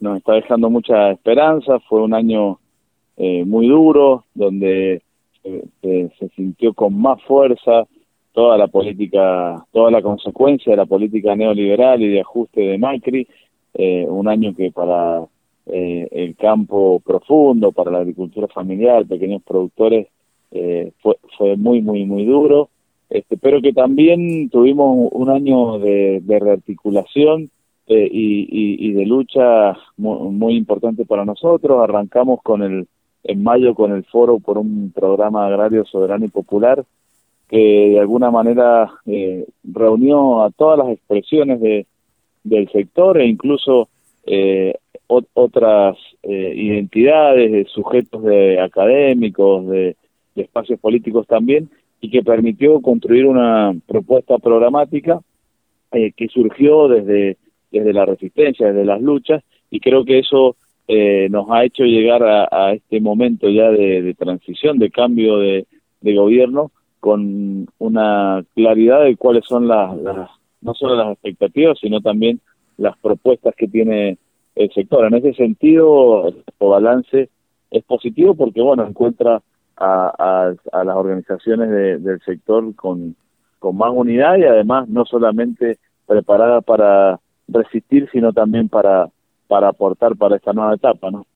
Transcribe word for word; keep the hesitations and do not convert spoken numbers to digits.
nos está dejando mucha esperanza. Fue un año eh, muy duro, donde eh, eh, se sintió con más fuerza toda la política, toda la consecuencia de la política neoliberal y de ajuste de Macri, eh, un año que para eh, el campo profundo, para la agricultura familiar, pequeños productores, eh, fue, fue muy, muy, muy duro, este, pero que también tuvimos un año de, de rearticulación eh, y, y, y de lucha muy, muy importante para nosotros. Arrancamos con el en mayo con el Foro por un Programa Agrario Soberano y Popular, que de alguna manera eh, reunió a todas las expresiones de, del sector e incluso eh, o, otras eh, identidades, de sujetos de académicos, de, de espacios políticos también, y que permitió construir una propuesta programática eh, que surgió desde, desde la resistencia, desde las luchas, y creo que eso eh, nos ha hecho llegar a, a este momento ya de, de transición, de cambio de, de gobierno, con una claridad de cuáles son las, las no solo las expectativas, sino también las propuestas que tiene el sector. En ese sentido, el balance es positivo porque, bueno, encuentra a, a, a las organizaciones de, del sector con, con más unidad y además no solamente preparada para resistir, sino también para, para aportar para esta nueva etapa, ¿no?